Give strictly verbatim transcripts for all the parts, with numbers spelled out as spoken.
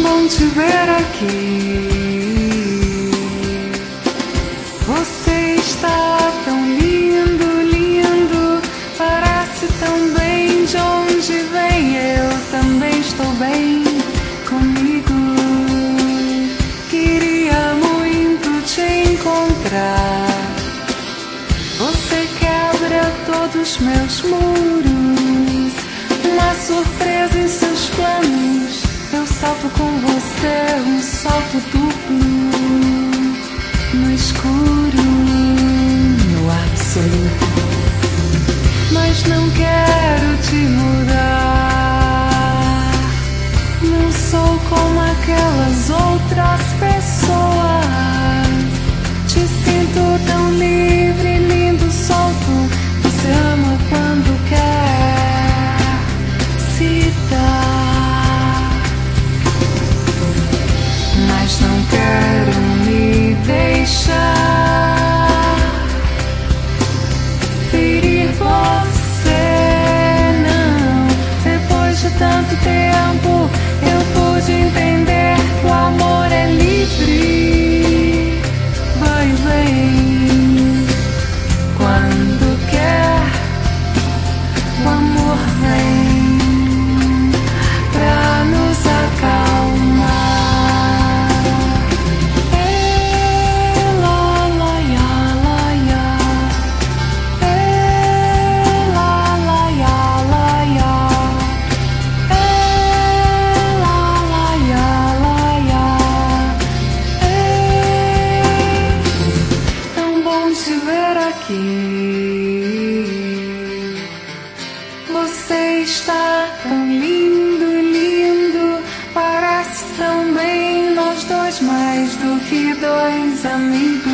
bom te ver aqui. Você está tão lindo, lindo, parece tão bem. De onde vem? Eu também estou bem comigo. Queria muito te encontrar. Você quebra todos meus muros. Uma surpresa em seus planos. Eu salto com você, um salto duplo. No escuro, no absoluto. Mas não quero te mudar. Não sou como aquelas outras pessoas. Te sinto tão livre, lindo, solto. Você ama quando quer se dar. Mas não quero me deixar ferir você, não. Depois de tanto tempo eu pude entender que o amor é livre. Vai e vem quando quer. O amor vem pra nos acalmar. Ei, lá, lá, ya, lá, ya. Ei, lá, lá, ya, lá, ya. Ei, lá, lá, ya, lá, ya. Ei, tão bom te ver aqui. Você está tão lindo, lindo, parece tão bem. Nós dois mais do que dois amigos.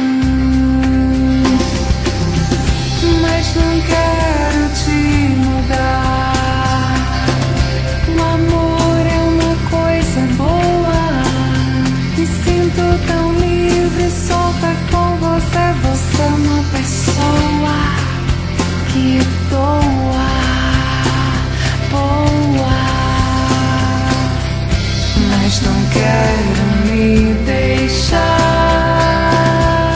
Mas não quero te mudar. O amor é uma coisa boa. Me sinto tão livre, solta com você. Você é uma pessoa que doa, boa. Mas não quero me deixar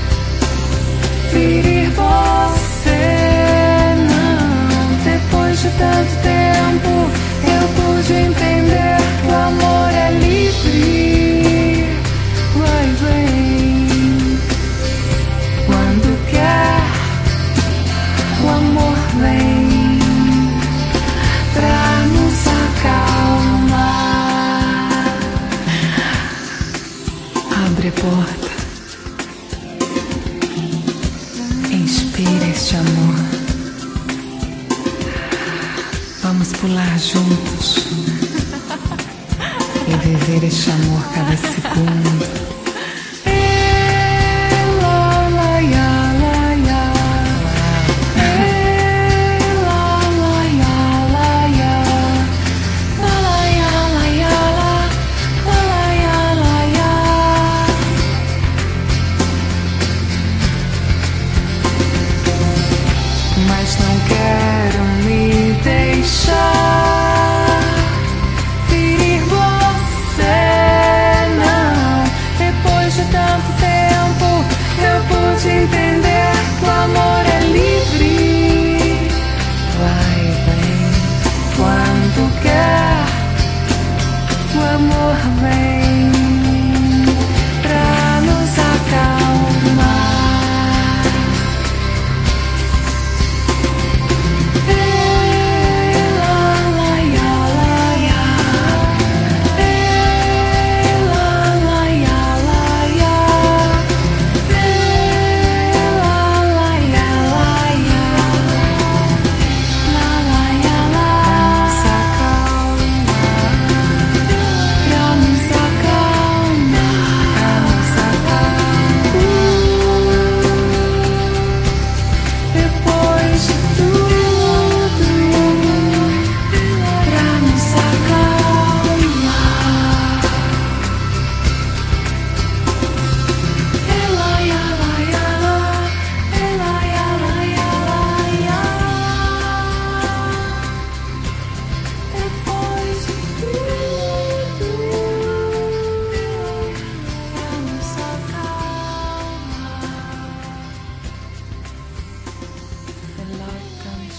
ferir você, não. Depois de tanto tempo eu pude entender que o amor é livre. Vai e vem quando quer. O amor vem pra nos acalmar. Abre a porta. Inspira este amor. Vamos pular juntos e viver este amor cada segundo. Ei, lá, lá, ya, lá, ya. Ei, lá, lá, ya, lá, ya. Lá, lá, ya, lá, ya, lá. Lá, lá, ya, lá, ya. Mas não quero me deixar ferir você, não. Depois de tanto tempo eu pude entender que o amor é livre. Vai e vem quando quer. O amor vem pra nos acalmar.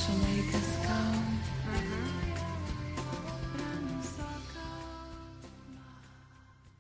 special day 'cause